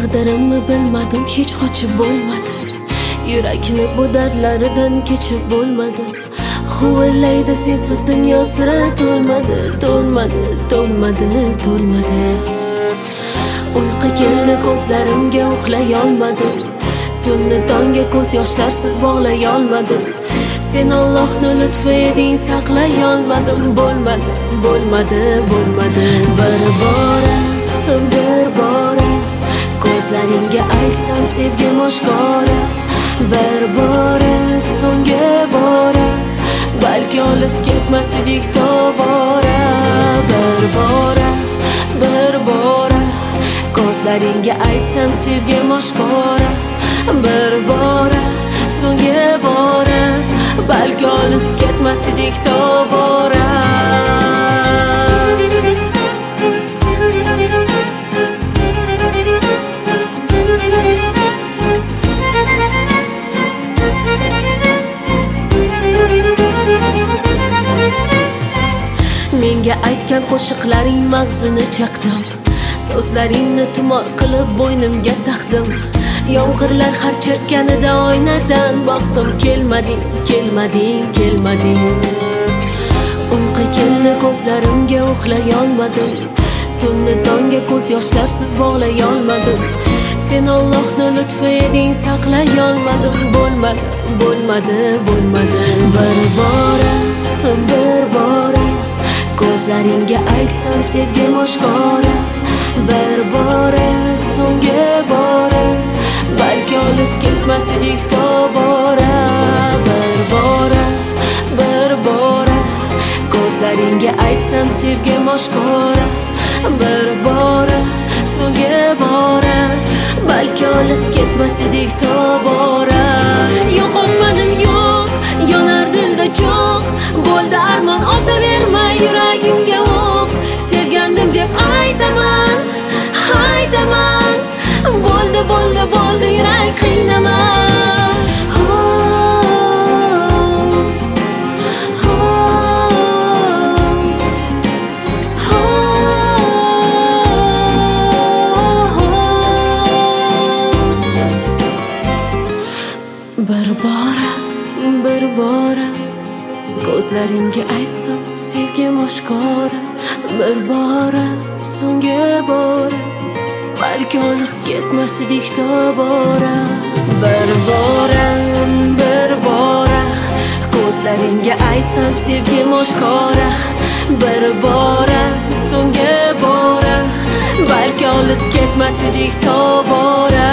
Taqdirimni bilmadim, hech qochib bo'lmadi. Yurakni bu dardlaridan kechib bo'lmadi. Huvillaydi sensiz dunyo sira to'lmadi, to'lmadi, to'lmadi, to'lmadi. Uyqu keldi ko'zlarimga, uxlay olmadim. Tunni tongga ko'z yoshlarsiz bog'lay olmadim. Sen Allohning lutfi eding, saqlay olmadim. Bo'lmadi, bo'lmadi, bo'lmadi. Bir bora ko'zlaringga aytsam sevgim oshkora. Bir bora, so'nggi bora, balki olis ketmas edik tobora. Bir bora ko'zlaringga aytsam sevgim oshkora. Bir bora, so'nggi bora, balki olis ketmas edik tobora. Menga aytgan qo'shiqlaring mag'zini chaqdim. So'zlaringni tumor qilib bo'ynimga taqdim. Yomg'irlar har chertganida oynadan boqdim. Kelmading, kelmading, kelmading. Uyqu keldi ko'zlarimga, uxlay olmadim. Tunni tongga ko'z yoshlarsiz bog'lay olmadim. Sen Allohning lutfi eding, saqlay olmadim. Bo'lmadi, bo'lmadi, bo'lmadi. Bir bora ko'zlaringga aytsam sevgim oshkora. Bir bora, so'nggi bora, balki olis ketmas edik tobora. Bir bora ko'zlaringga aytsam sevgim oshkora. Bir bora, so'nggi bora, balki olis ketmas edik tobora. Yo'qotmadim, yo'q, yonar dilda cho'q. Bo'ldi armon, otaverma yuragimga o'q. Sevgandim deb aytaman, aytaman. Bo'ldi, bo'ldi, bo'ldi, yurak qiynama. Bir bora ko'zlaringga aytsam sevgim oshkora. Bir bora, so'nggi bora, balki olis ketmas edik tobora. Bir bora ko'zlaringga aytsam sevgim oshkora. Bir bora, so'nggi bora, balki olis ketmas edik tobora.